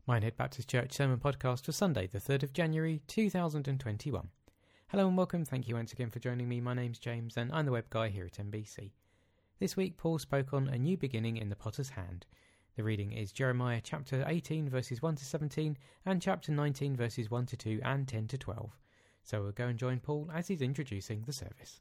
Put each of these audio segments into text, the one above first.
Minehead Baptist Church Sermon Podcast for Sunday, the 3rd of January 2021. Hello and welcome, thank you once again for joining me. My name's James and I'm the web guy here at MBC. This week Paul spoke on a new beginning in the potter's hand. The reading is Jeremiah chapter 18 verses 1 to 17 and chapter 19 verses 1 to 2 and 10 to 12. So we'll go and join Paul as he's introducing the service.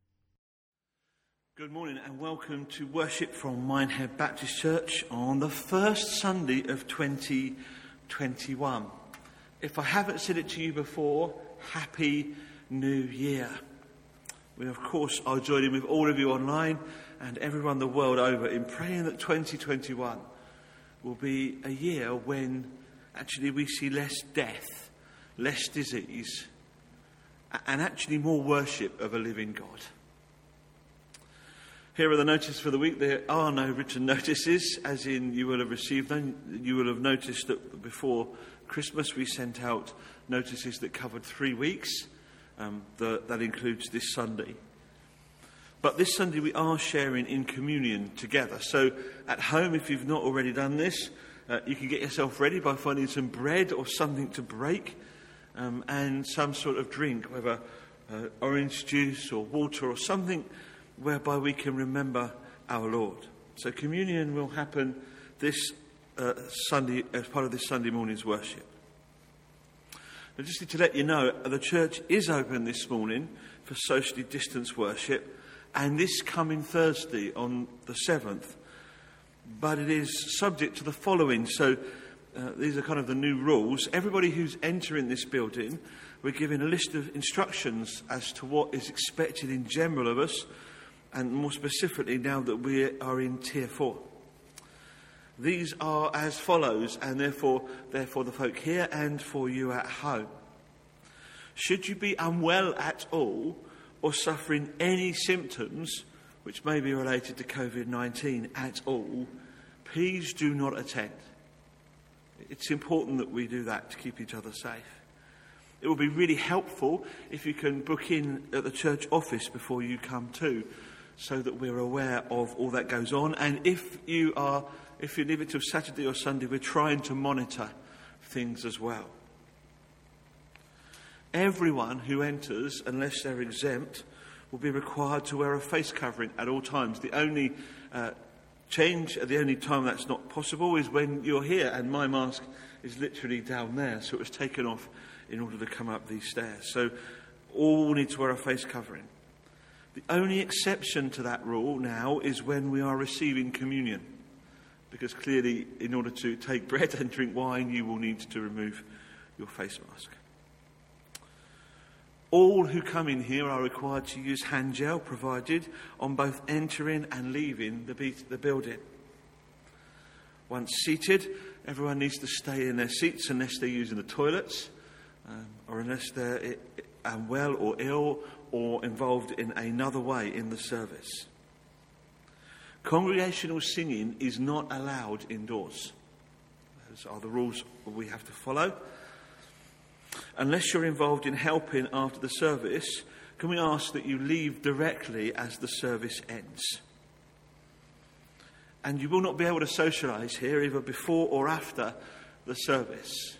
Good morning and welcome to worship from Minehead Baptist Church on the first Sunday of 2021. If I haven't said it to you before, Happy New Year. We of course are joining with all of you online and everyone the world over in praying that 2021 will be a year when actually we see less death, less disease, and actually more worship of a living God. Here are the notices for the week. There are no written notices, as in you will have received them. You will have noticed that before Christmas we sent out notices that covered 3 weeks. That includes this Sunday. But this Sunday we are sharing in communion together. So at home, if you've not already done this, you can get yourself ready by finding some bread or something to break and some sort of drink, whether orange juice or water or something whereby we can remember our Lord. So communion will happen this Sunday as part of this Sunday morning's worship. I just need to let you know the church is open this morning for socially distanced worship, and this coming Thursday on the 7th. But it is subject to the following. So these are kind of the new rules. Everybody who's entering this building, we're given a list of instructions as to what is expected in general of us, and more specifically now that we are in Tier 4. These are as follows, and therefore the folk here and for you at home. Should you be unwell at all or suffering any symptoms which may be related to COVID-19 at all, please do not attend. It's important that we do that to keep each other safe. It will be really helpful if you can book in at the church office before you come to, so that we're aware of all that goes on. And if you leave it till Saturday or Sunday, we're trying to monitor things as well. Everyone who enters, unless they're exempt, will be required to wear a face covering at all times. The only change, the only time that's not possible is when you're here, and my mask is literally down there, so it was taken off in order to come up these stairs. So all need to wear a face covering. The only exception to that rule now is when we are receiving communion, because clearly in order to take bread and drink wine you will need to remove your face mask. All who come in here are required to use hand gel provided on both entering and leaving the building. Once seated, everyone needs to stay in their seats unless they're using the toilets or unless they're unwell or ill or involved in another way in the service. Congregational singing is not allowed indoors. Those are the rules we have to follow. Unless you're involved in helping after the service, can we ask that you leave directly as the service ends? And you will not be able to socialise here either before or after the service.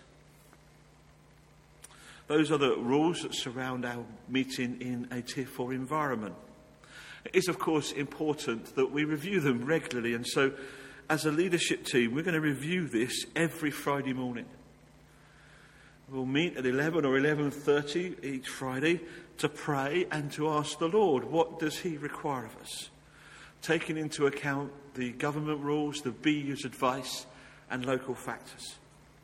Those are the rules that surround our meeting in a Tier 4 environment. It is, of course, important that we review them regularly, and so as a leadership team, we're going to review this every Friday morning. We'll meet at 11 or 11:30 each Friday to pray and to ask the Lord, what does he require of us? Taking into account the government rules, the BU's advice, and local factors.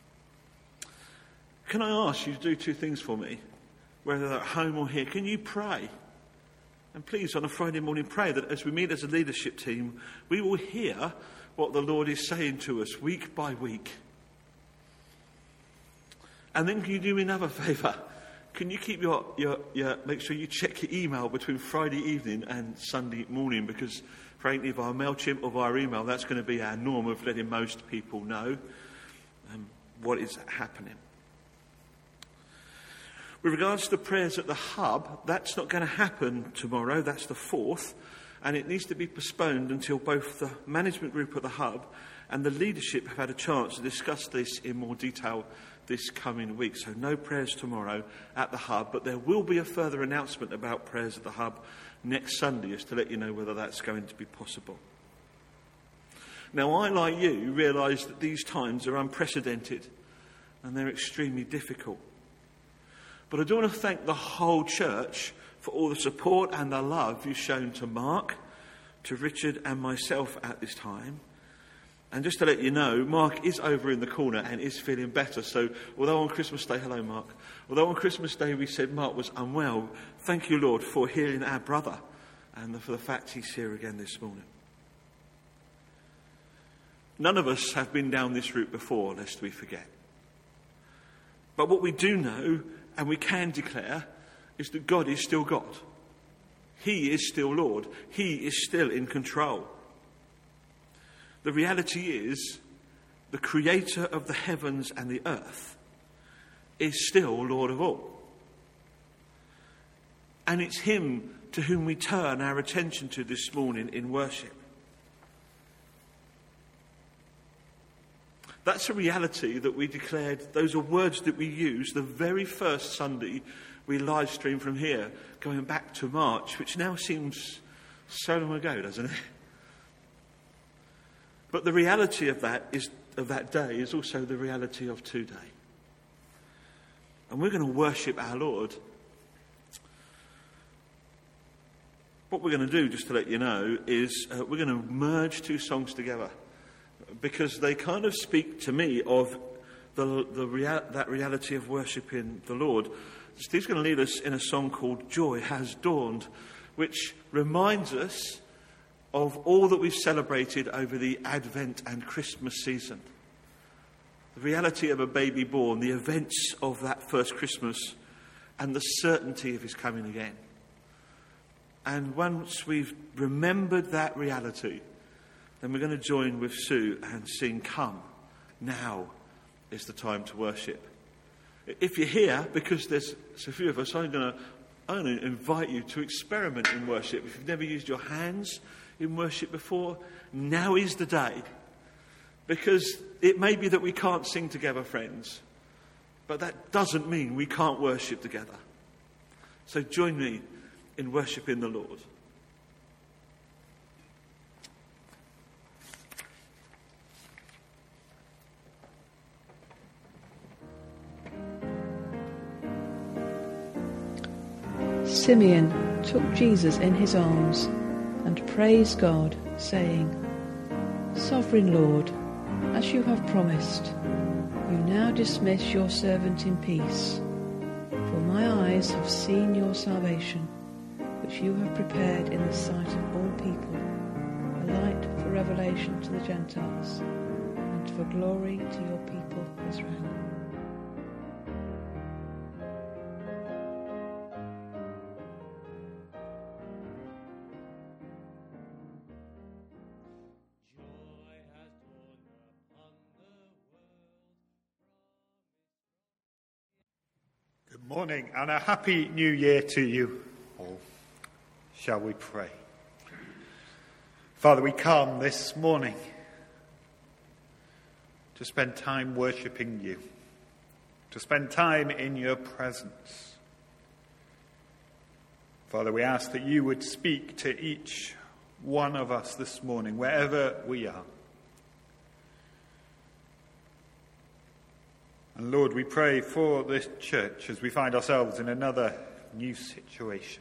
Can I ask you to do 2 things for me, whether they're at home or here? Can you pray? And please, on a Friday morning, pray that as we meet as a leadership team, we will hear what the Lord is saying to us week by week. And then can you do me another favour? Can you keep your make sure you check your email between Friday evening and Sunday morning, because frankly, via MailChimp or via email, that's going to be our norm of letting most people know what is happening. With regards to the prayers at the hub, that's not going to happen tomorrow. That's the 4th. and it needs to be postponed until both the management group at the Hub and the leadership have had a chance to discuss this in more detail this coming week. So no prayers tomorrow at the Hub, but there will be a further announcement about prayers at the Hub next Sunday, just to let you know whether that's going to be possible. Now, I, like you, realise that these times are unprecedented and they're extremely difficult. But I do want to thank the whole church for all the support and the love you've shown to Mark, to Richard and myself at this time. And just to let you know, Mark is over in the corner and is feeling better. So although on Christmas Day, hello Mark, although on Christmas Day we said Mark was unwell, thank you, Lord, for healing our brother and for the fact he's here again this morning. None of us have been down this route before, lest we forget. But what we do know, and we can declare, is that God is still God. He is still Lord. He is still in control. The reality is, the creator of the heavens and the earth is still Lord of all. And it's him to whom we turn our attention to this morning in worship. That's a reality that we declared. Those are words that we used the very first Sunday we live streamed from here, going back to March, which now seems so long ago, doesn't it? But the reality of that day is also the reality of today. And we're going to worship our Lord. What we're going to do, just to let you know, is we're going to merge two songs together, because they kind of speak to me of that reality of worshipping the Lord. Steve's going to lead us in a song called Joy Has Dawned, which reminds us of all that we've celebrated over the Advent and Christmas season. The reality of a baby born, the events of that first Christmas, and the certainty of his coming again. And once we've remembered that reality, then we're going to join with Sue and sing, Come, Now is the Time to Worship. If you're here, because there's so few of us, I'm going to invite you to experiment in worship. If you've never used your hands in worship before, now is the day. Because it may be that we can't sing together, friends, but that doesn't mean we can't worship together. So join me in worshipping the Lord. Simeon took Jesus in his arms and praised God, saying, Sovereign Lord, as you have promised, you now dismiss your servant in peace. For my eyes have seen your salvation, which you have prepared in the sight of all people, a light for revelation to the Gentiles, and for glory to your people Israel. Good morning and a happy new year to you all. Shall we pray? Father, we come this morning to spend time worshipping you, to spend time in your presence. Father, we ask that you would speak to each one of us this morning, wherever we are. And Lord, we pray for this church as we find ourselves in another new situation.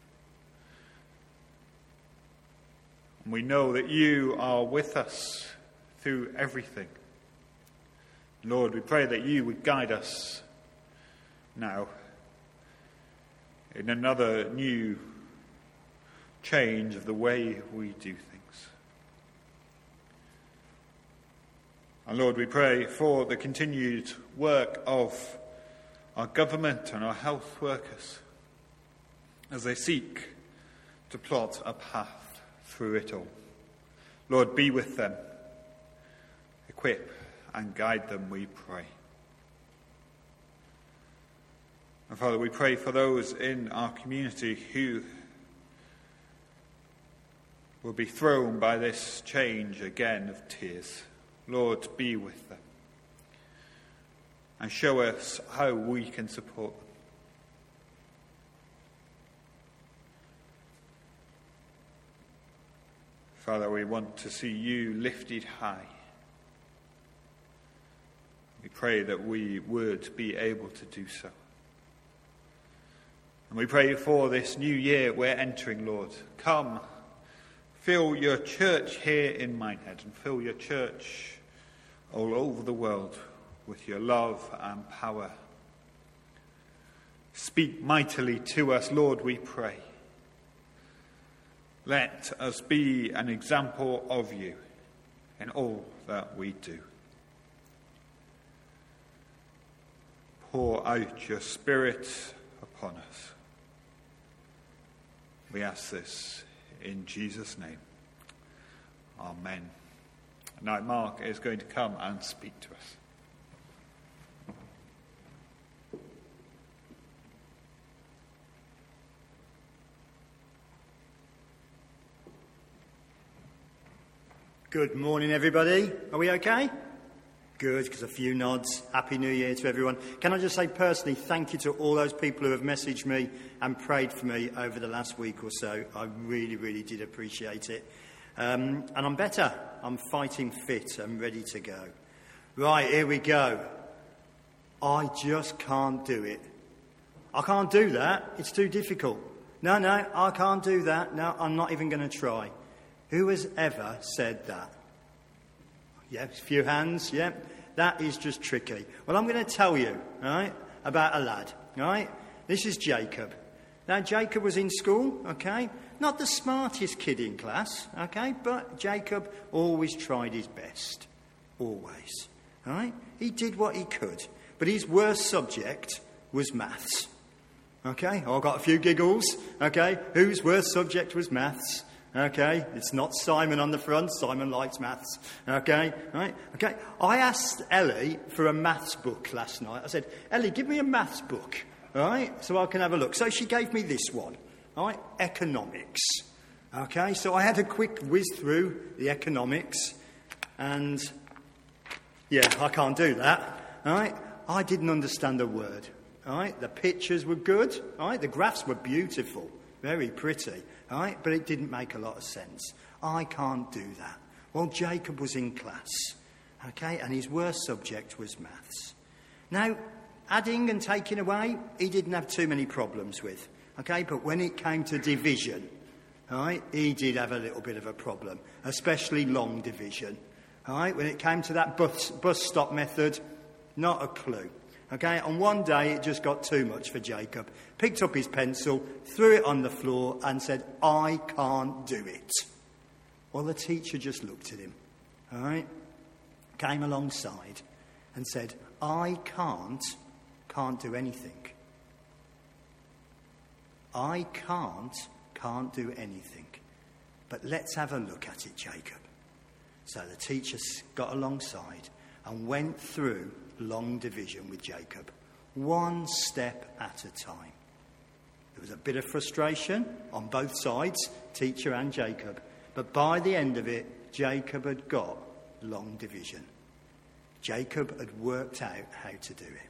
And we know that you are with us through everything. Lord, we pray that you would guide us now in another new change of the way we do things. And Lord, we pray for the continued work of our government and our health workers as they seek to plot a path through it all. Lord, be with them, equip and guide them, we pray. And Father, we pray for those in our community who will be thrown by this change again of tears. Lord, be with them and show us how we can support them. Father, we want to see you lifted high. We pray that we would be able to do so. And we pray for this new year we're entering, Lord. Come, fill your church here in Minehead and fill your church all over the world with your love and power. Speak mightily to us, Lord, we pray. Let us be an example of you in all that we do. Pour out your Spirit upon us. We ask this in Jesus' name. Amen. Now Mark is going to come and speak to us. Good morning, everybody. Are we okay? Good, because a few nods. Happy New Year to everyone. Can I just say personally, thank you to all those people who have messaged me and prayed for me over the last week or so. I really, really did appreciate it. And I'm better. I'm fighting fit. I'm ready to go. Right, here we go. I just can't do it. I can't do that. It's too difficult. No, I can't do that. No, I'm not even going to try. Who has ever said that? Yeah, a few hands, yeah. That is just tricky. Well, I'm going to tell you, all right, about a lad, all right? This is Jacob. Now, Jacob was in school, okay? Not the smartest kid in class, okay? But Jacob always tried his best. Always, all right? He did what he could. But his worst subject was maths, okay? Oh, I got a few giggles, okay? Whose worst subject was maths? Okay, it's not Simon on the front. Simon likes maths. Okay, right? Okay, I asked Ellie for a maths book last night. I said, Ellie, give me a maths book, all right, so I can have a look. So she gave me this one, all right, economics. Okay, so I had a quick whiz through the economics, and yeah, I can't do that, all right? I didn't understand a word, all right? The pictures were good, all right? The graphs were beautiful, very pretty. All right, but it didn't make a lot of sense. I can't do that. Well, Jacob was in class, okay, and his worst subject was maths. Now, adding and taking away, he didn't have too many problems with, okay, but when it came to division, all right, he did have a little bit of a problem, especially long division. All right, when it came to that bus stop method, not a clue. Okay, and one day it just got too much for Jacob. Picked up his pencil, threw it on the floor and said, I can't do it. Well, the teacher just looked at him, all right, came alongside and said, I can't do anything. I can't do anything. But let's have a look at it, Jacob. So the teacher got alongside and went through long division with Jacob, one step at a time. There was a bit of frustration on both sides, teacher and Jacob, but by the end of it, Jacob had got long division. Jacob had worked out how to do it.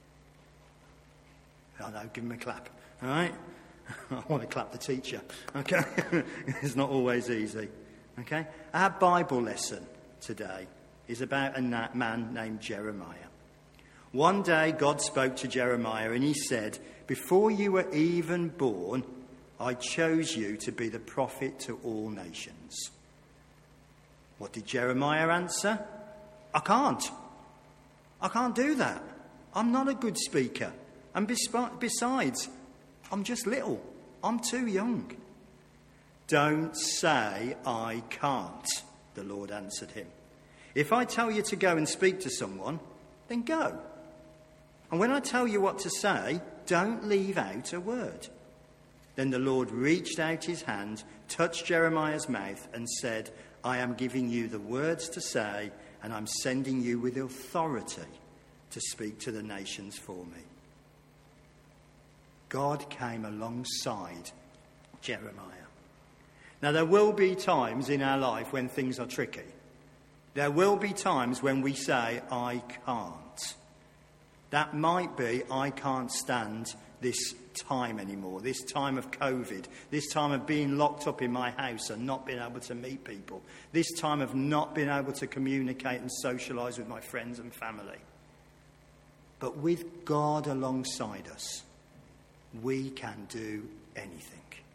I know, give him a clap, all right? I want to clap the teacher, okay? It's not always easy, okay? Our Bible lesson today is about a man named Jeremiah. One day God spoke to Jeremiah and he said, before you were even born, I chose you to be the prophet to all nations. What did Jeremiah answer? I can't do that. I'm not a good speaker. And besides, I'm just little. I'm too young. Don't say I can't, the Lord answered him. If I tell you to go and speak to someone, then go. And when I tell you what to say, don't leave out a word. Then the Lord reached out his hand, touched Jeremiah's mouth and said, I am giving you the words to say, and I'm sending you with authority to speak to the nations for me. God came alongside Jeremiah. Now, there will be times in our life when things are tricky. There will be times when we say, I can't. That might be, I can't stand this time anymore, this time of COVID, this time of being locked up in my house and not being able to meet people, this time of not being able to communicate and socialise with my friends and family. But with God alongside us, we can do anything.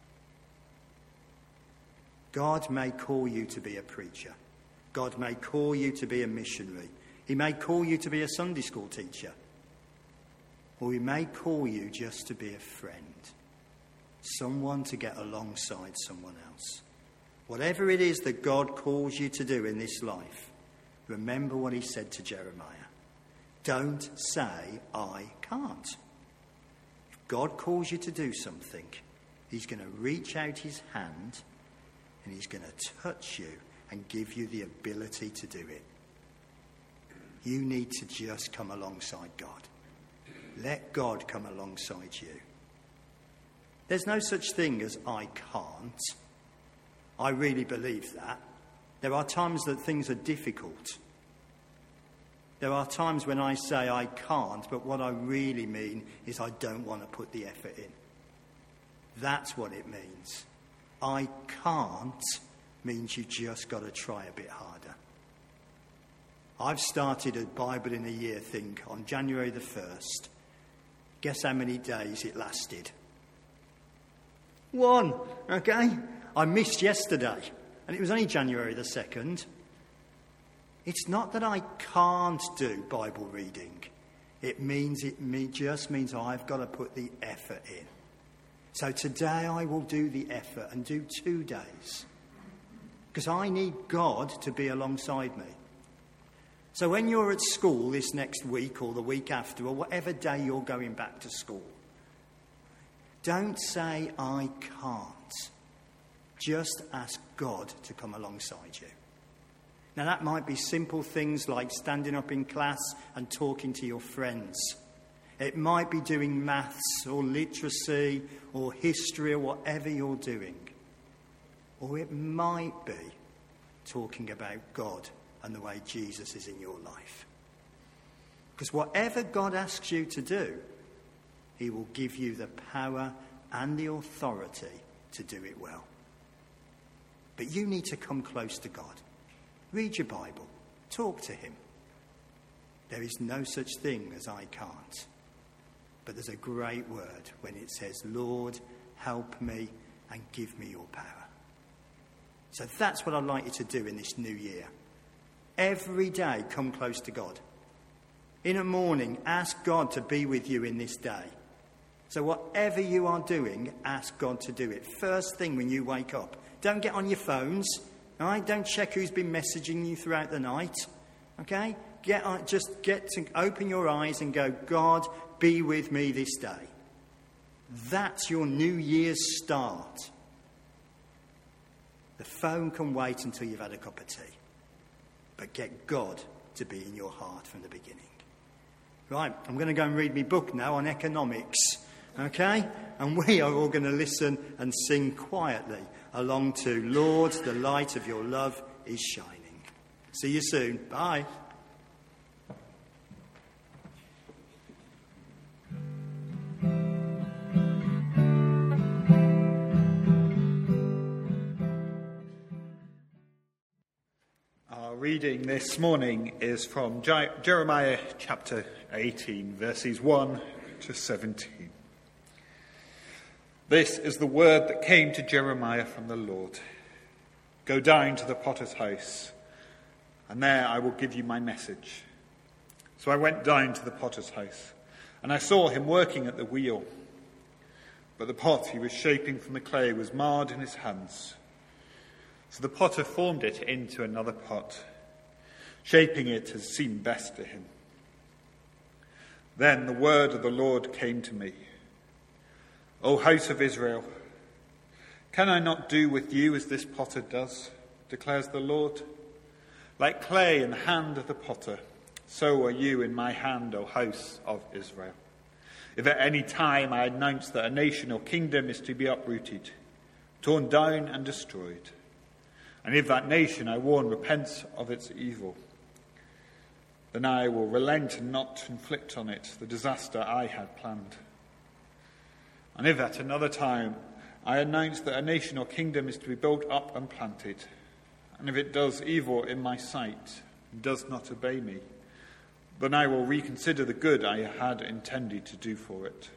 God may call you to be a preacher. God may call you to be a missionary. He may call you to be a Sunday school teacher. Or he may call you just to be a friend. Someone to get alongside someone else. Whatever it is that God calls you to do in this life, remember what he said to Jeremiah. Don't say, I can't. If God calls you to do something, he's going to reach out his hand and he's going to touch you and give you the ability to do it. You need to just come alongside God. Let God come alongside you. There's no such thing as I can't. I really believe that. There are times that things are difficult. There are times when I say I can't, but what I really mean is I don't want to put the effort in. That's what it means. I can't means you just got to try a bit harder. I've started a Bible in a Year thing on January the 1st. Guess how many days it lasted? 1, okay? I missed yesterday, and it was only January the 2nd. It's not that I can't do Bible reading. It just means I've got to put the effort in. So today I will do the effort and do 2 days. Because I need God to be alongside me. So when you're at school this next week or the week after or whatever day you're going back to school, don't say, I can't. Just ask God to come alongside you. Now that might be simple things like standing up in class and talking to your friends. It might be doing maths or literacy or history or whatever you're doing. Or it might be talking about God and the way Jesus is in your life. Because whatever God asks you to do, he will give you the power and the authority to do it well. But you need to come close to God. Read your Bible. Talk to him. There is no such thing as I can't. But there's a great word when it says, Lord, help me and give me your power. So that's what I'd like you to do in this new year. Every day, come close to God. In the morning, ask God to be with you in this day. So whatever you are doing, ask God to do it. First thing when you wake up. Don't get on your phones. All right? Don't check who's been messaging you throughout the night. Okay? Just get to open your eyes and go, God, be with me this day. That's your New Year's start. The phone can wait until you've had a cup of tea. But get God to be in your heart from the beginning. Right, I'm going to go and read my book now on economics. Okay? And we are all going to listen and sing quietly along to Lord, the light of your love is shining. See you soon. Bye. Our reading this morning is from Jeremiah chapter 18, verses 1 to 17. This is the word that came to Jeremiah from the Lord. Go down to the potter's house, and there I will give you my message. So I went down to the potter's house, and I saw him working at the wheel. But the pot he was shaping from the clay was marred in his hands. So the potter formed it into another pot, shaping it as seemed best to him. Then the word of the Lord came to me. O house of Israel, can I not do with you as this potter does, declares the Lord? Like clay in the hand of the potter, so are you in my hand, O house of Israel. If at any time I announce that a nation or kingdom is to be uprooted, torn down and destroyed. And if that nation, I warn, repents of its evil, then I will relent and not inflict on it the disaster I had planned. And if at another time I announce that a nation or kingdom is to be built up and planted, and if it does evil in my sight and does not obey me, then I will reconsider the good I had intended to do for it.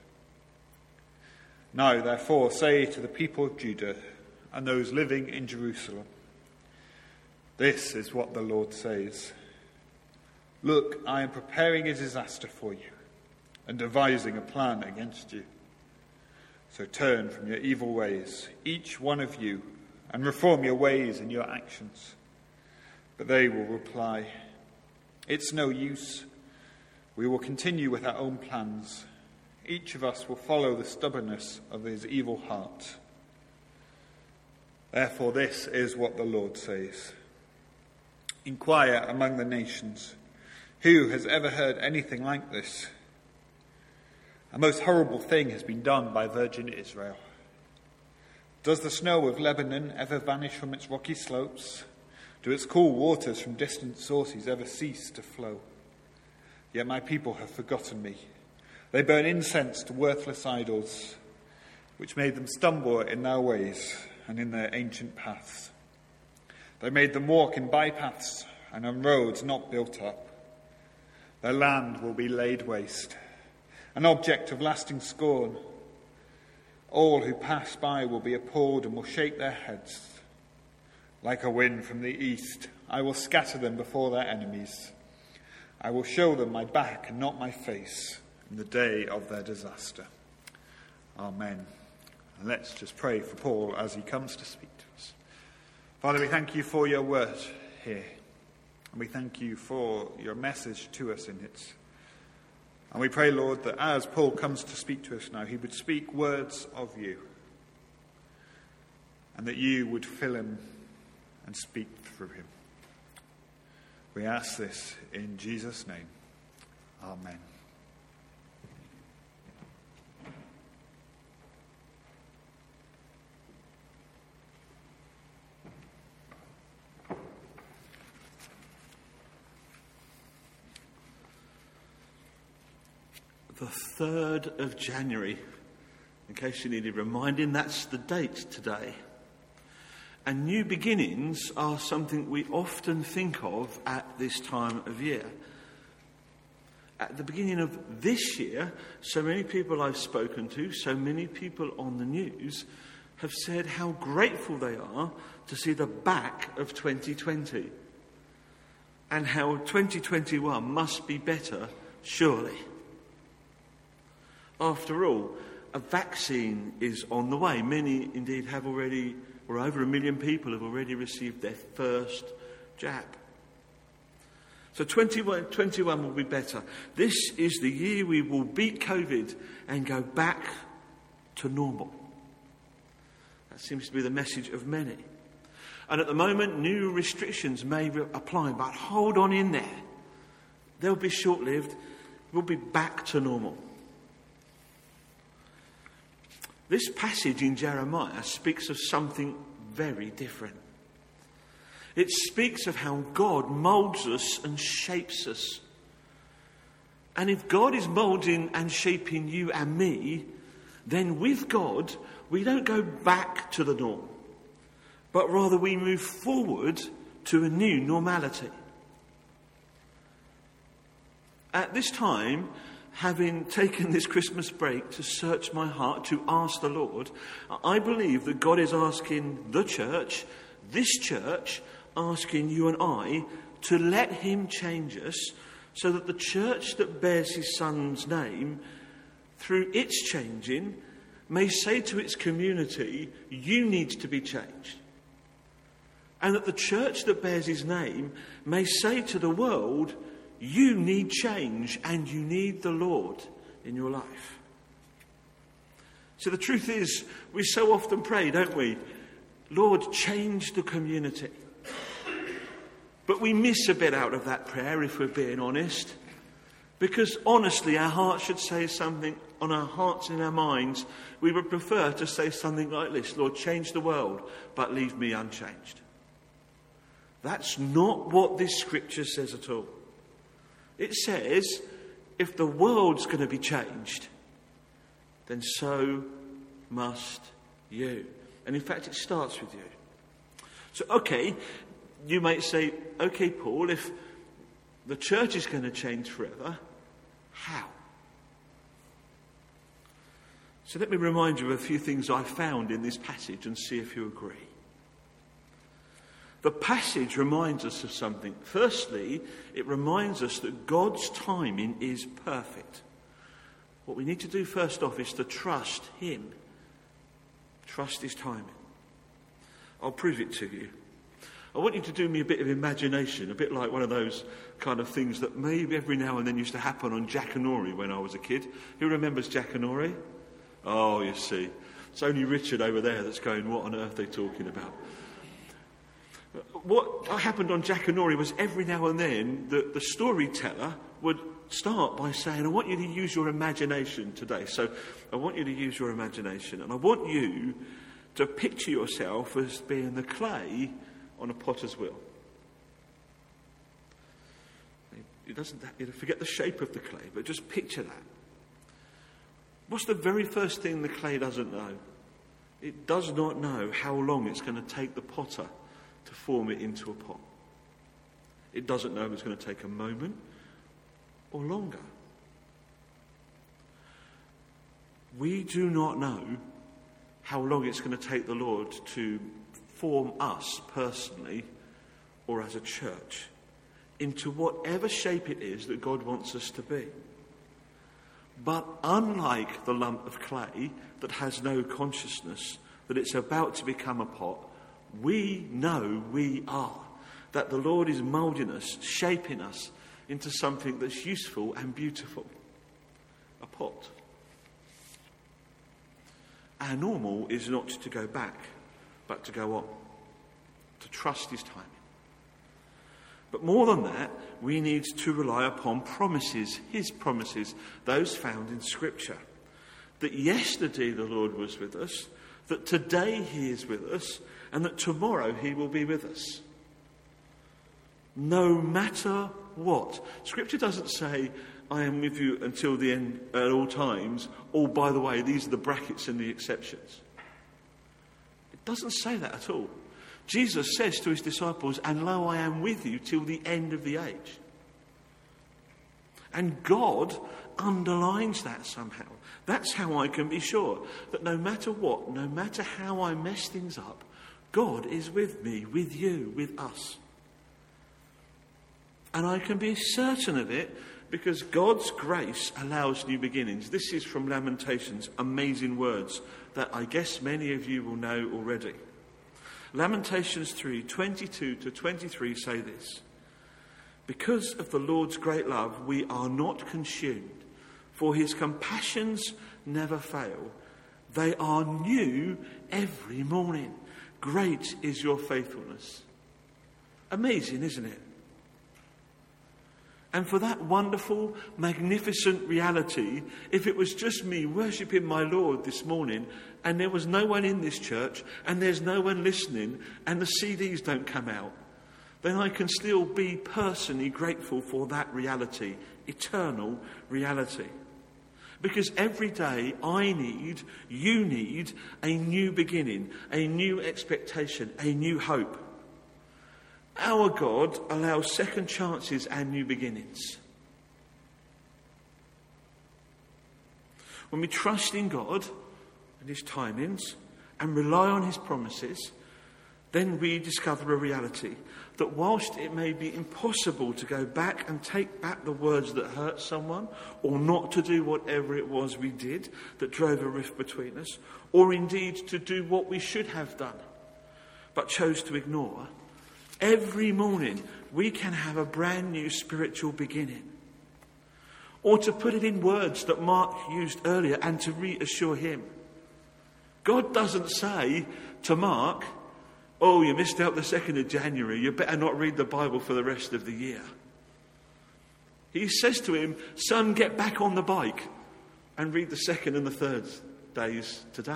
Now, therefore, say to the people of Judah and those living in Jerusalem, this is what the Lord says. Look, I am preparing a disaster for you and devising a plan against you. So turn from your evil ways, each one of you, and reform your ways and your actions. But they will reply, it's no use. We will continue with our own plans. Each of us will follow the stubbornness of his evil heart. Therefore, this is what the Lord says. Inquire among the nations, who has ever heard anything like this? A most horrible thing has been done by virgin Israel. Does the snow of Lebanon ever vanish from its rocky slopes? Do its cool waters from distant sources ever cease to flow? Yet my people have forgotten me. They burn incense to worthless idols, which made them stumble in their ways and in their ancient paths. They made them walk in bypaths and on roads not built up. Their land will be laid waste, an object of lasting scorn. All who pass by will be appalled and will shake their heads. Like a wind from the east, I will scatter them before their enemies. I will show them my back and not my face in the day of their disaster. Amen. And let's just pray for Paul as he comes to speak to us. Father, we thank you for your word here. And we thank you for your message to us in it. And we pray, Lord, that as Paul comes to speak to us now, he would speak words of you. And that you would fill him and speak through him. We ask this in Jesus' name. Amen. The 3rd of January. In case you needed reminding, that's the date today. And new beginnings are something we often think of at this time of year. At the beginning of this year, so many people I've spoken to, so many people on the news have said how grateful they are to see the back of 2020 and how 2021 must be better, surely. After all, a vaccine is on the way. Many indeed have already, or over 1 million people have already received their first jab. So 2021 will be better. This is the year we will beat COVID and go back to normal. That seems to be the message of many. And at the moment, new restrictions may apply, but hold on in there. They'll be short-lived. We'll be back to normal. This passage in Jeremiah speaks of something very different. It speaks of how God moulds us and shapes us. And if God is moulding and shaping you and me, then with God, we don't go back to the norm, but rather we move forward to a new normality. At this time, having taken this Christmas break to search my heart, to ask the Lord, I believe that God is asking the church, this church, asking you and I to let him change us so that the church that bears his Son's name, through its changing, may say to its community, you need to be changed. And that the church that bears his name may say to the world, you need change and you need the Lord in your life. So the truth is, we so often pray, don't we? Lord, change the community. But we miss a bit out of that prayer, if we're being honest. Because honestly, our hearts should say something on our hearts and our minds. We would prefer to say something like this: Lord, change the world, but leave me unchanged. That's not what this scripture says at all. It says, if the world's going to be changed, then so must you. And in fact, it starts with you. So, okay, you might say, okay, Paul, if the church is going to change forever, how? So let me remind you of a few things I found in this passage and see if you agree. The passage reminds us of something. Firstly, it reminds us that God's timing is perfect. What we need to do first off is to trust him. Trust his timing. I'll prove it to you. I want you to do me a bit of imagination, a bit like one of those kind of things that maybe every now and then used to happen on Jackanory when I was a kid. Who remembers Jackanory? Oh, you see. It's only Richard over there that's going, what on earth are they talking about? What happened on Jackanory was every now and then the storyteller would start by saying, I want you to use your imagination today. So I want you to use your imagination, and I want you to picture yourself as being the clay on a potter's wheel. It doesn't, forget the shape of the clay, but just picture that. What's the very first thing the clay doesn't know? It does not know how long it's going to take the potter to form it into a pot. It doesn't know if it's going to take a moment or longer. We do not know how long it's going to take the Lord to form us personally or as a church into whatever shape it is that God wants us to be. But unlike the lump of clay that has no consciousness that it's about to become a pot, we know we are. That the Lord is moulding us, shaping us into something that's useful and beautiful. A pot. Our normal is not to go back, but to go on. To trust his timing. But more than that, we need to rely upon promises, his promises, those found in Scripture. That yesterday the Lord was with us, that today he is with us, and that tomorrow he will be with us. No matter what. Scripture doesn't say, I am with you until the end at all times. Oh, by the way, these are the brackets and the exceptions. It doesn't say that at all. Jesus says to his disciples, and lo, I am with you till the end of the age. And God underlines that somehow. That's how I can be sure that no matter what, no matter how I mess things up, God is with me, with you, with us. And I can be certain of it because God's grace allows new beginnings. This is from Lamentations, amazing words that I guess many of you will know already. Lamentations 3:22-23 say this: because of the Lord's great love, we are not consumed, for his compassions never fail. They are new every morning. Great is your faithfulness. Amazing, isn't it? And for that wonderful, magnificent reality, if it was just me worshipping my Lord this morning, and there was no one in this church, and there's no one listening, and the CDs don't come out, then I can still be personally grateful for that reality, eternal reality. Because every day you need a new beginning, a new expectation, a new hope. Our God allows second chances and new beginnings. When we trust in God and his timings and rely on his promises, then we discover a reality that whilst it may be impossible to go back and take back the words that hurt someone, or not to do whatever it was we did that drove a rift between us, or indeed to do what we should have done but chose to ignore, every morning we can have a brand new spiritual beginning. Or to put it in words that Mark used earlier and to reassure him, God doesn't say to Mark, oh, you missed out the 2nd of January, you better not read the Bible for the rest of the year. He says to him, son, get back on the bike and read the second and the third days today.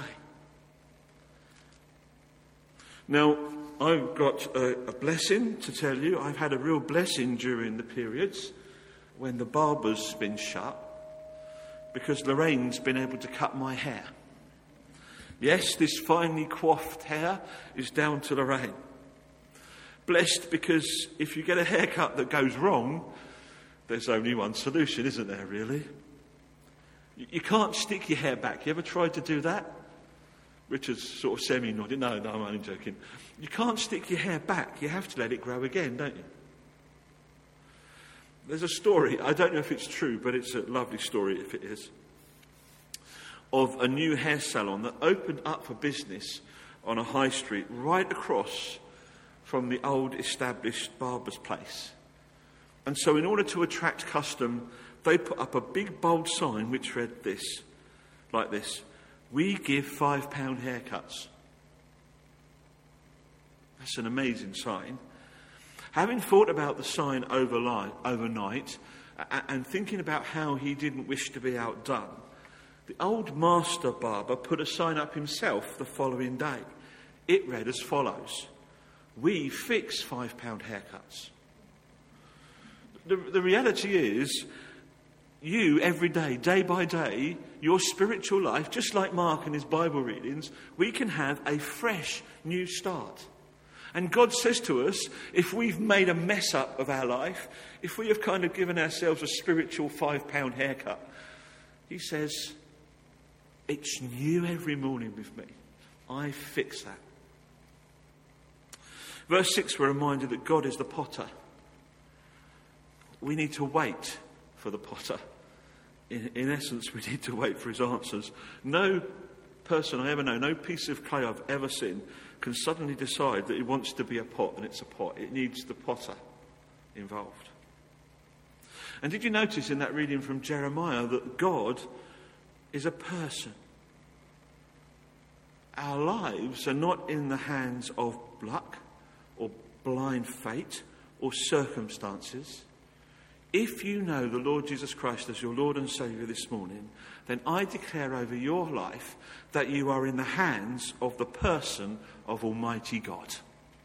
Now, I've got a blessing to tell you. I've had a real blessing during the periods when the barber's been shut, because Lorraine's been able to cut my hair. Yes, this finely coiffed hair is down to Lorraine. Blessed because if you get a haircut that goes wrong, there's only one solution, isn't there, really? You can't stick your hair back. You ever tried to do that? Richard's sort of semi-nodding. No, I'm only joking. You can't stick your hair back. You have to let it grow again, don't you? There's a story, I don't know if it's true, but it's a lovely story if it is, of a new hair salon that opened up for business on a high street right across from the old established barber's place. And so in order to attract custom, they put up a big bold sign which read this, like this: we give £5 haircuts. That's an amazing sign. Having thought about the sign overnight and thinking about how he didn't wish to be outdone, the old master barber put a sign up himself the following day. It read as follows: we fix £5 haircuts. The reality is, you every day, day by day, your spiritual life, just like Mark and his Bible readings, we can have a fresh new start. And God says to us, if we've made a mess up of our life, if we have kind of given ourselves a spiritual £5 haircut, he says, it's new every morning with me. I fix that. Verse 6, we're reminded that God is the potter. We need to wait for the potter. In essence, we need to wait for his answers. No person I ever know, no piece of clay I've ever seen, can suddenly decide that he wants to be a pot and it's a pot. It needs the potter involved. And did you notice in that reading from Jeremiah that God is a person? Our lives are not in the hands of luck or blind fate or circumstances. If you know the Lord Jesus Christ as your Lord and Saviour this morning, then I declare over your life that you are in the hands of the person of Almighty God.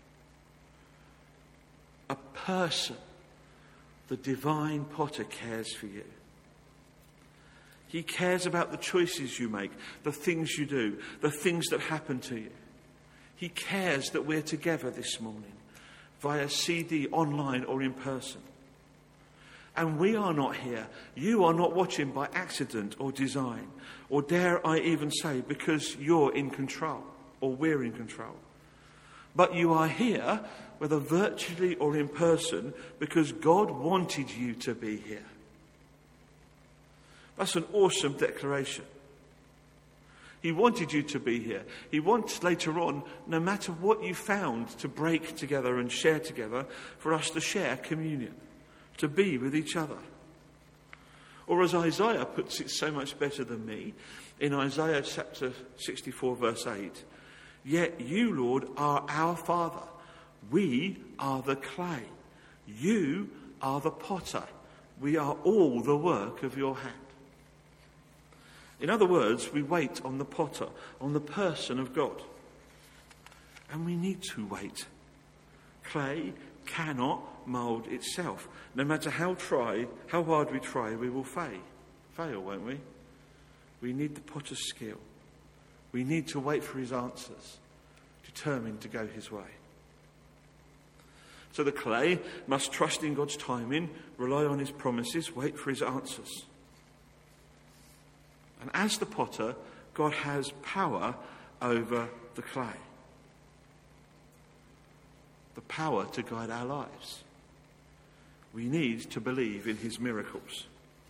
A person. The divine potter cares for you. He cares about the choices you make, the things you do, the things that happen to you. He cares that we're together this morning, via CD, online or in person. And we are not here. You are not watching by accident or design, or dare I even say because you're in control or we're in control. But you are here, whether virtually or in person, because God wanted you to be here. That's an awesome declaration. He wanted you to be here. He wants later on, no matter what you found to break together and share together, for us to share communion, to be with each other. Or as Isaiah puts it so much better than me, in Isaiah chapter 64 verse 8, yet you, Lord, are our Father. We are the clay. You are the potter. We are all the work of your hand. In other words, we wait on the potter, on the person of God. And we need to wait. Clay cannot mould itself. No matter how hard we try, we will fail, won't we? We need the potter's skill. We need to wait for his answers, determined to go his way. So the clay must trust in God's timing, rely on his promises, wait for his answers. And as the potter, God has power over the clay. The power to guide our lives. We need to believe in his miracles.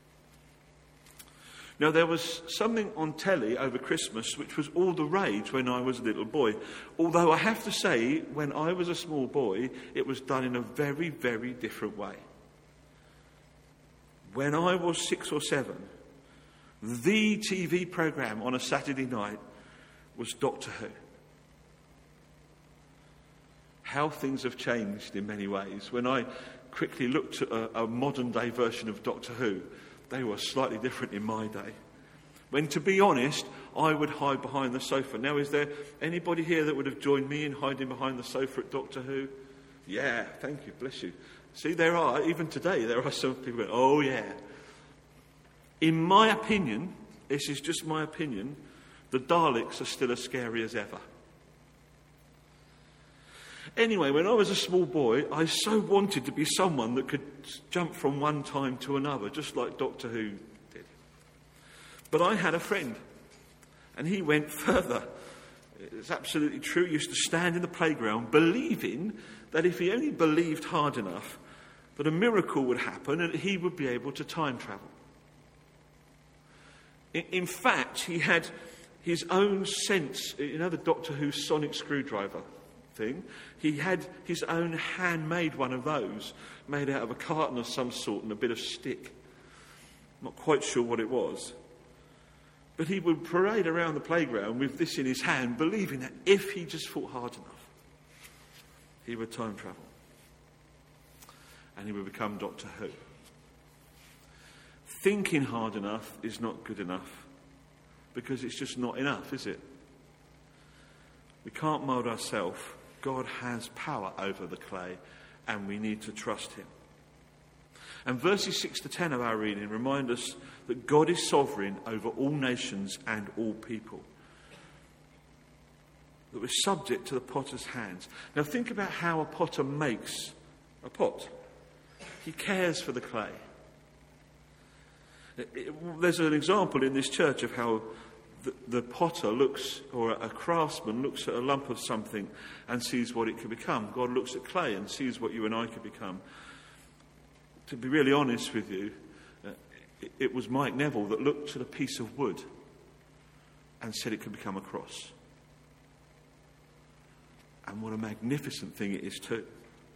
Now, there was something on telly over Christmas which was all the rage when I was a little boy. Although I have to say, when I was a small boy, it was done in a very, very different way. When I was 6 or 7, the TV programme on a Saturday night was Doctor Who. How things have changed in many ways. When I quickly looked at a modern-day version of Doctor Who, they were slightly different in my day. When, to be honest, I would hide behind the sofa. Now, is there anybody here that would have joined me in hiding behind the sofa at Doctor Who? Yeah, thank you, bless you. See, even today, there are some people going, oh yeah. In my opinion, this is just my opinion, the Daleks are still as scary as ever. Anyway, when I was a small boy, I so wanted to be someone that could jump from one time to another, just like Doctor Who did. But I had a friend, and he went further. It's absolutely true. He used to stand in the playground believing that if he only believed hard enough, that a miracle would happen and he would be able to time travel. In fact, he had his own sense, you know the Doctor Who sonic screwdriver thing? He had his own handmade one of those, made out of a carton of some sort and a bit of stick. Not quite sure what it was. But he would parade around the playground with this in his hand, believing that if he just fought hard enough, he would time travel. And he would become Doctor Who. Thinking hard enough is not good enough, because it's just not enough, is it? We can't mould ourselves. God has power over the clay, and we need to trust him. And verses 6 to 10 of our reading remind us that God is sovereign over all nations and all people. That we're subject to the potter's hands. Now think about how a potter makes a pot. He cares for the clay. There's an example in this church of how the potter looks, or a craftsman looks at a lump of something and sees what it could become. God looks at clay and sees what you and I could become. To be really honest with you, it was Mike Neville that looked at a piece of wood and said it could become a cross. And what a magnificent thing it is too.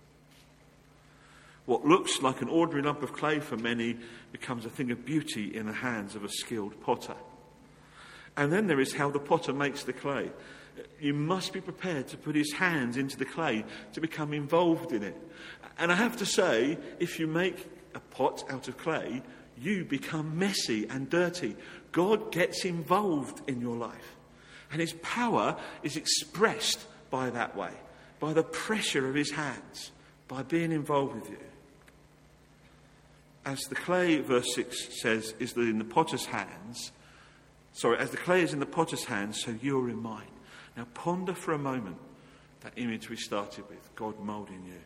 What looks like an ordinary lump of clay for many becomes a thing of beauty in the hands of a skilled potter. And then there is how the potter makes the clay. You must be prepared to put his hands into the clay to become involved in it. And I have to say, if you make a pot out of clay, you become messy and dirty. God gets involved in your life. And his power is expressed by that way, by the pressure of his hands, by being involved with you. As the clay, verse 6 says, is in the potter's hands. As the clay is in the potter's hands, so you're in mine. Now ponder for a moment that image we started with, God moulding you.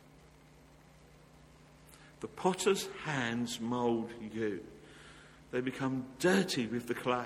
The potter's hands mould you. They become dirty with the clay.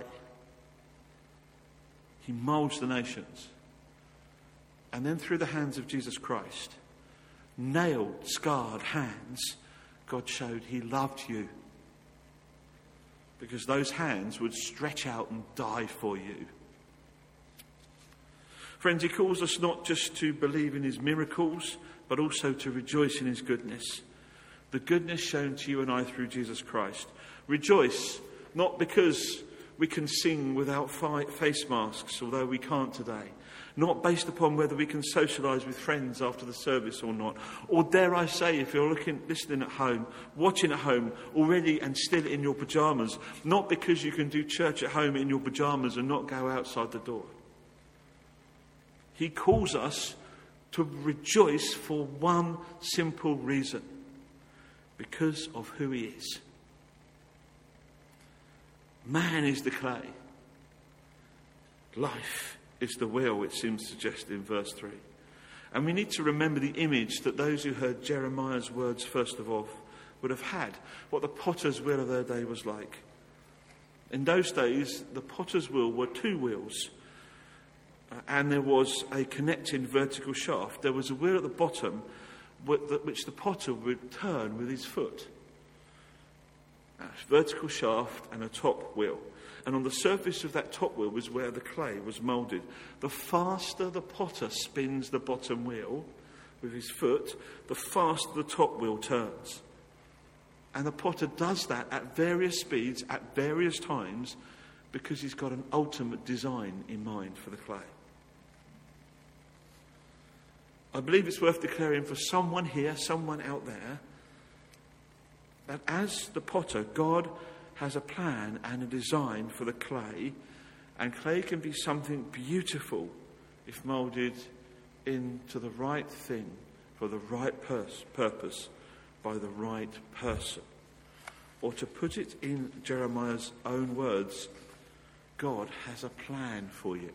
He moulds the nations. And then through the hands of Jesus Christ, nailed, scarred hands, God showed he loved you. Because those hands would stretch out and die for you. Friends, he calls us not just to believe in his miracles, but also to rejoice in his goodness. The goodness shown to you and I through Jesus Christ. Rejoice, not because we can sing without face masks, although we can't today. Not based upon whether we can socialise with friends after the service or not. Or dare I say, if you're listening at home, watching at home, already and still in your pyjamas, not because you can do church at home in your pyjamas and not go outside the door. He calls us to rejoice for one simple reason. Because of who he is. Man is the clay. Life is the wheel, it seems to suggest in verse 3. And we need to remember the image that those who heard Jeremiah's words first of all would have had, what the potter's wheel of their day was like. In those days, the potter's wheel were two wheels, and there was a connecting vertical shaft. There was a wheel at the bottom which the potter would turn with his foot. A vertical shaft and a top wheel. And on the surface of that top wheel was where the clay was moulded. The faster the potter spins the bottom wheel with his foot, the faster the top wheel turns. And the potter does that at various speeds, at various times, because he's got an ultimate design in mind for the clay. I believe it's worth declaring for someone here, someone out there, that as the potter, God has a plan and a design for the clay, and clay can be something beautiful if moulded into the right thing for the right purpose by the right person. Or to put it in Jeremiah's own words, God has a plan for you.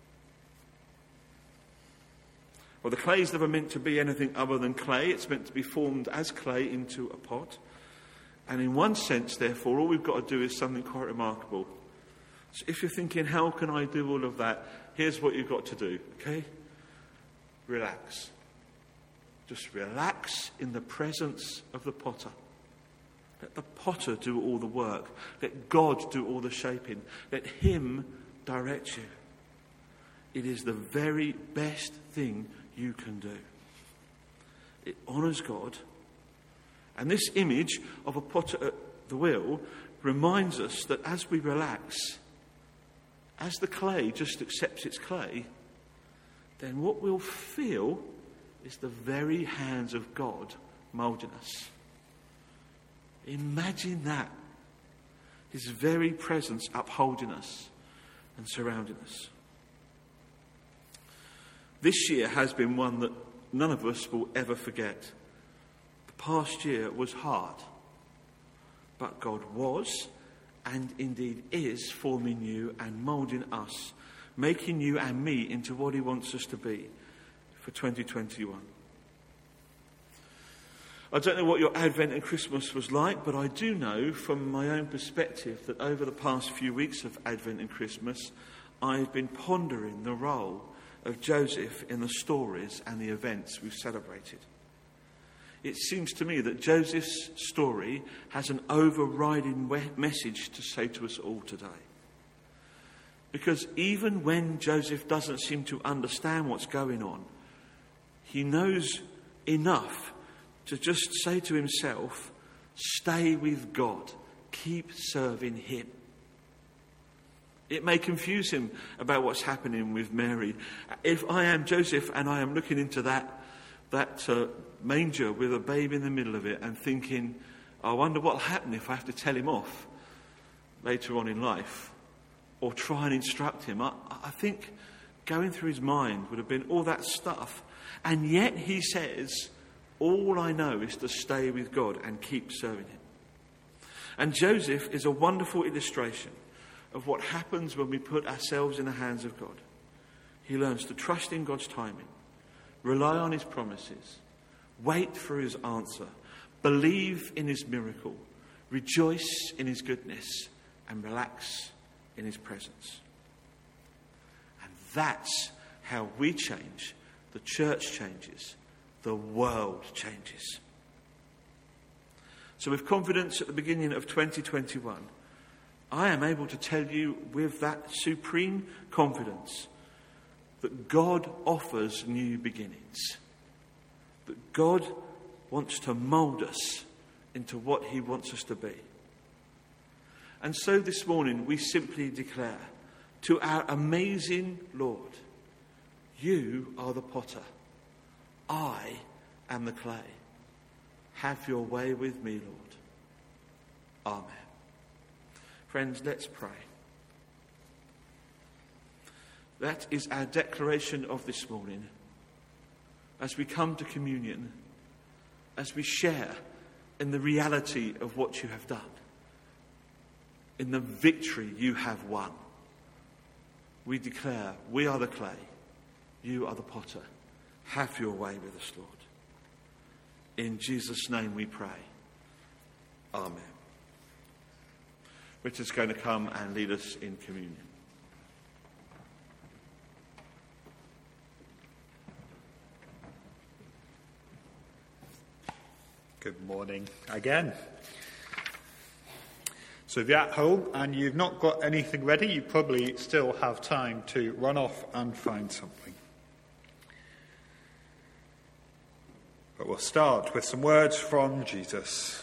Well, the clay is never meant to be anything other than clay. It's meant to be formed as clay into a pot. And in one sense, therefore, all we've got to do is something quite remarkable. So if you're thinking, how can I do all of that? Here's what you've got to do, okay? Relax. Just relax in the presence of the potter. Let the potter do all the work. Let God do all the shaping. Let him direct you. It is the very best thing you can do. It honours God. And this image of a potter at the wheel reminds us that as we relax, as the clay just accepts its clay, then what we'll feel is the very hands of God moulding us. Imagine that. His very presence upholding us and surrounding us. This year has been one that none of us will ever forget. The past year was hard, but God was, and indeed is, forming you and moulding us, making you and me into what he wants us to be for 2021. I don't know what your Advent and Christmas was like, but I do know from my own perspective that over the past few weeks of Advent and Christmas, I've been pondering the role of Joseph in the stories and the events we've celebrated. It seems to me that Joseph's story has an overriding message to say to us all today. Because even when Joseph doesn't seem to understand what's going on, he knows enough to just say to himself, stay with God, keep serving him. It may confuse him about what's happening with Mary. If I am Joseph and I am looking into that manger with a baby in the middle of it and thinking, I wonder what will happen if I have to tell him off later on in life or try and instruct him. I think going through his mind would have been all that stuff. And yet he says, all I know is to stay with God and keep serving him. And Joseph is a wonderful illustration of what happens when we put ourselves in the hands of God. He learns to trust in God's timing, rely on his promises, wait for his answer, believe in his miracle, rejoice in his goodness, and relax in his presence. And that's how we change. The church changes. The world changes. So with confidence at the beginning of 2021, I am able to tell you with that supreme confidence that God offers new beginnings. That God wants to mould us into what he wants us to be. And so this morning we simply declare to our amazing Lord, you are the potter. I am the clay. Have your way with me, Lord. Amen. Friends, let's pray. That is our declaration of this morning. As we come to communion, as we share in the reality of what you have done, in the victory you have won, we declare, we are the clay, you are the potter. Have your way with us, Lord. In Jesus' name we pray. Amen. Richard's going to come and lead us in communion. Good morning again. So if you're at home and you've not got anything ready, you probably still have time to run off and find something. But we'll start with some words from Jesus,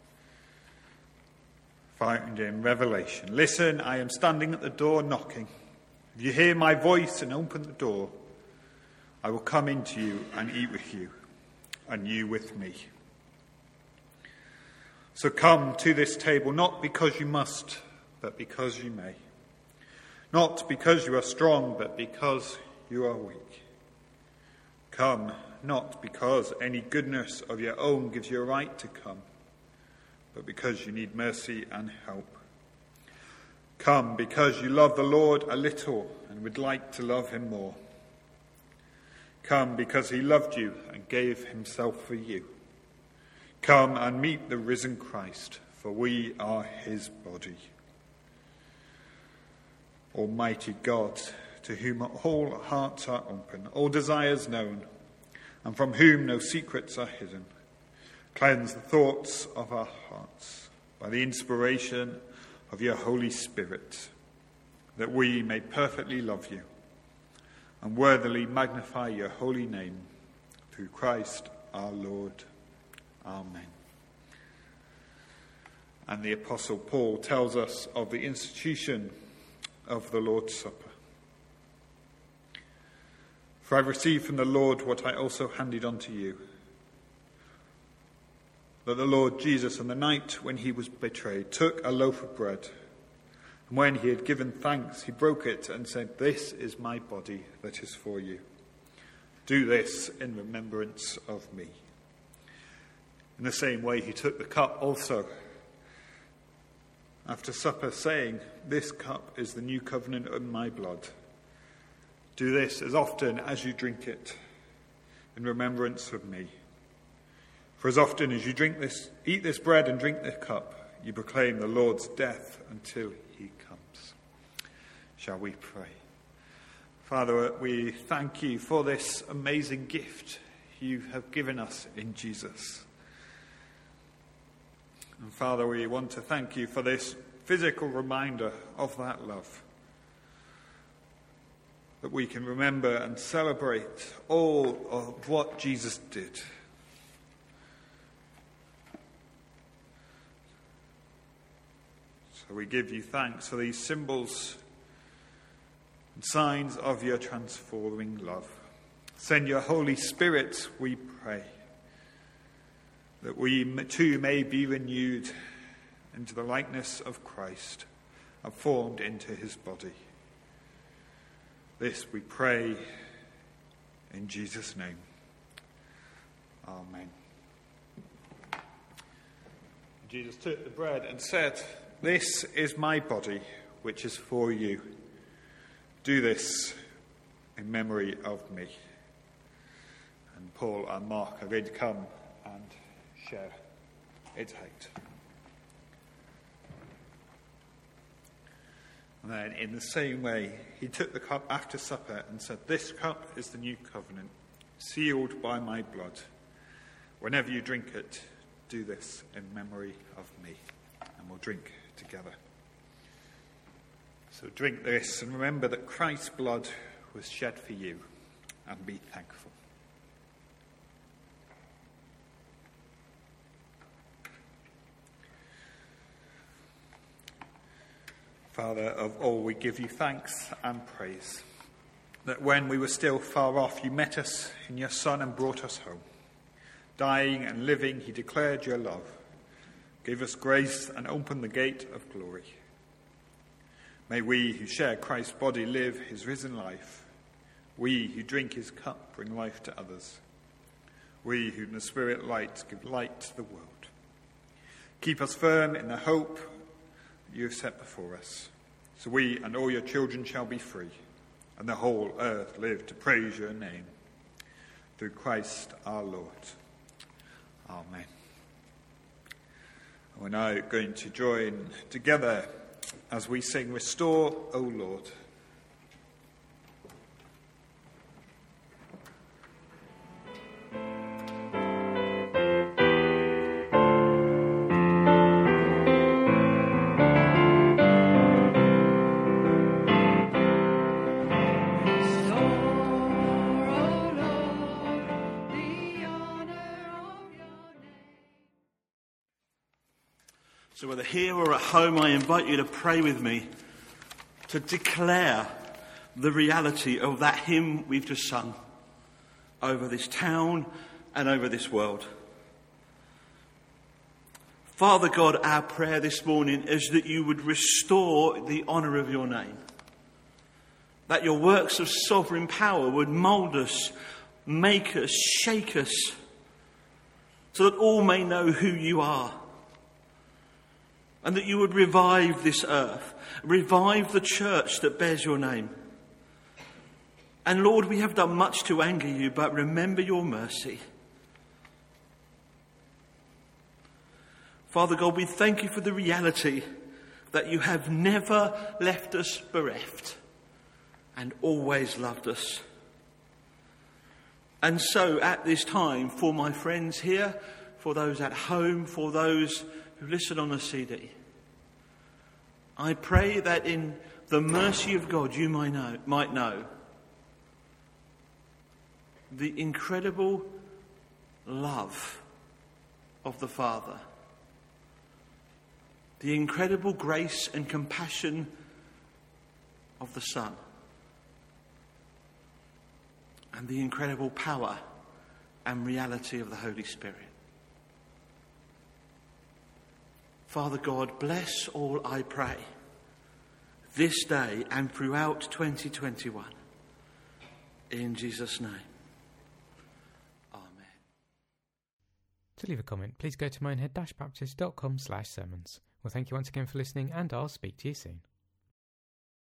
found in Revelation. Listen, I am standing at the door knocking. If you hear my voice and open the door, I will come into you and eat with you, and you with me. So come to this table, not because you must, but because you may. Not because you are strong, but because you are weak. Come, not because any goodness of your own gives you a right to come, but because you need mercy and help. Come because you love the Lord a little and would like to love him more. Come because he loved you and gave himself for you. Come and meet the risen Christ, for we are his body. Almighty God, to whom all hearts are open, all desires known, and from whom no secrets are hidden, cleanse the thoughts of our hearts by the inspiration of your Holy Spirit, that we may perfectly love you and worthily magnify your holy name, through Christ our Lord. Amen. And the Apostle Paul tells us of the institution of the Lord's Supper. For I received from the Lord what I also handed on to you, that the Lord Jesus, on the night when he was betrayed, took a loaf of bread, and when he had given thanks, he broke it and said, "This is my body that is for you. Do this in remembrance of me." In the same way, he took the cup also after supper, saying, "This cup is the new covenant in my blood. Do this as often as you drink it in remembrance of me. For as often as you eat this bread and drink this cup, you proclaim the Lord's death until he comes." Shall we pray? Father, we thank you for this amazing gift you have given us in Jesus. And Father, we want to thank you for this physical reminder of that love, that we can remember and celebrate all of what Jesus did. So we give you thanks for these symbols and signs of your transforming love. Send your Holy Spirit, we pray, that we too may be renewed into the likeness of Christ and formed into his body. This we pray in Jesus' name. Amen. Jesus took the bread and said, "This is my body, which is for you. Do this in memory of me." And Paul and Mark are going to come and share its out. And then in the same way, he took the cup after supper and said, "This cup is the new covenant, sealed by my blood. Whenever you drink it, do this in memory of me." And we'll drink together. So drink this and remember that Christ's blood was shed for you, and be thankful. Father of all, we give you thanks and praise that when we were still far off, you met us in your Son and brought us home. Dying and living, he declared your love, gave us grace and opened the gate of glory. May we who share Christ's body live his risen life. We who drink his cup bring life to others. We who in the Spirit light give light to the world. Keep us firm in the hope you have set before us, so we and all your children shall be free, and the whole earth live to praise your name. Through Christ our Lord. Amen. We're now going to join together as we sing "Restore, O Lord." So whether here or at home, I invite you to pray with me to declare the reality of that hymn we've just sung. over this town and over this world. Father God, our prayer this morning is that you would restore the honour of your name. That your works of sovereign power would mould us, make us, shake us, so that all may know who you are. And that you would revive this earth, revive the church that bears your name. And Lord, we have done much to anger you, but remember your mercy. Father God, we thank you for the reality that you have never left us bereft and always loved us. And so at this time, for my friends here, for those at home, for those who listen on a CD, I pray that in the mercy of God you might know the incredible love of the Father, the incredible grace and compassion of the Son, and the incredible power and reality of the Holy Spirit. Father God, bless all, I pray, this day and throughout 2021. In Jesus' name. Amen. To leave a comment, please go to minehead-baptist.com/sermons. Well, thank you once again for listening, and I'll speak to you soon.